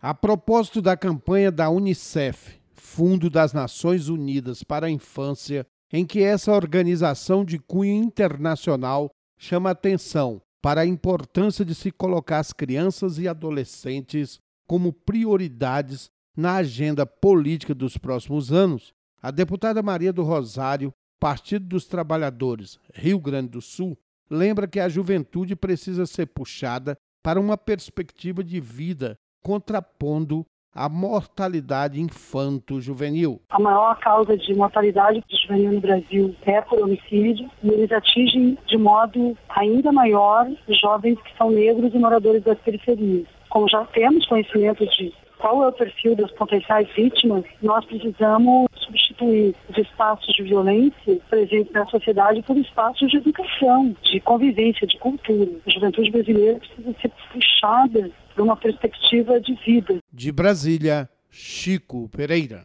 A propósito da campanha da Unicef, Fundo das Nações Unidas para a Infância, em que essa organização de cunho internacional chama atenção para a importância de se colocar as crianças e adolescentes como prioridades na agenda política dos próximos anos, a deputada Maria do Rosário, Partido dos Trabalhadores, Rio Grande do Sul, lembra que a juventude precisa ser puxada para uma perspectiva de vida, contrapondo a mortalidade infanto-juvenil. A maior causa de mortalidade juvenil no Brasil é por homicídio, e eles atingem de modo ainda maior os jovens que são negros e moradores das periferias. Como já temos conhecimento de qual é o perfil das potenciais vítimas, nós precisamos substituir os espaços de violência presentes na sociedade por espaços de educação, de convivência, de cultura. A juventude brasileira precisa ser puxada por uma perspectiva de vida. De Brasília, Chico Pereira.